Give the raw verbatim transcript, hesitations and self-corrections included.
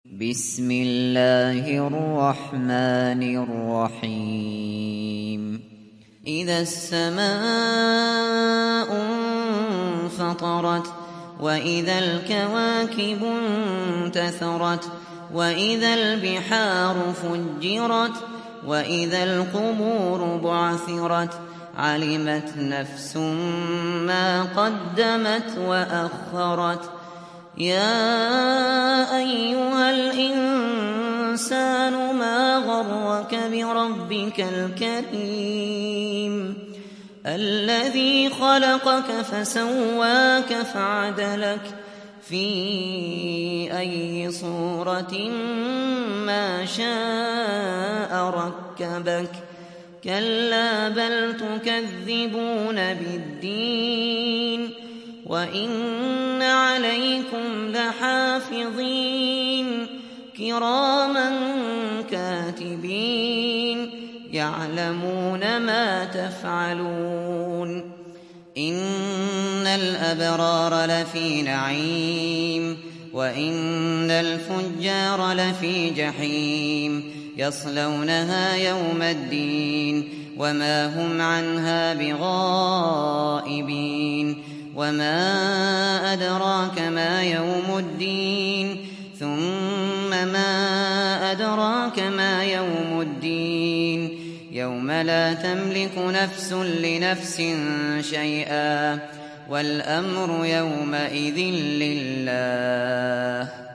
بسم الله الرحمن الرحيم إذا السماء انفطرت وإذا الكواكب انتثرت وإذا البحار فجرت وإذا القبور بعثرت علمت نفس ما قدمت وأخرت يا أيها الإنسان ما غرك بربك الكريم الذي خلقك فسواك فعدلك في أي صورة ما شاء ركبك كلا بل تكذبون بالدين وإن عليكم لحافظين كراما كاتبين يعلمون ما تفعلون إن الأبرار لفي نعيم وإن الفجار لفي جحيم يصلونها يوم الدين وما هم عنها بغائبين وما أدراك ما يوم الدين ثم ما أدراك ما يوم الدين يوم لا تملك نفس لنفس شيئا والأمر يومئذ لله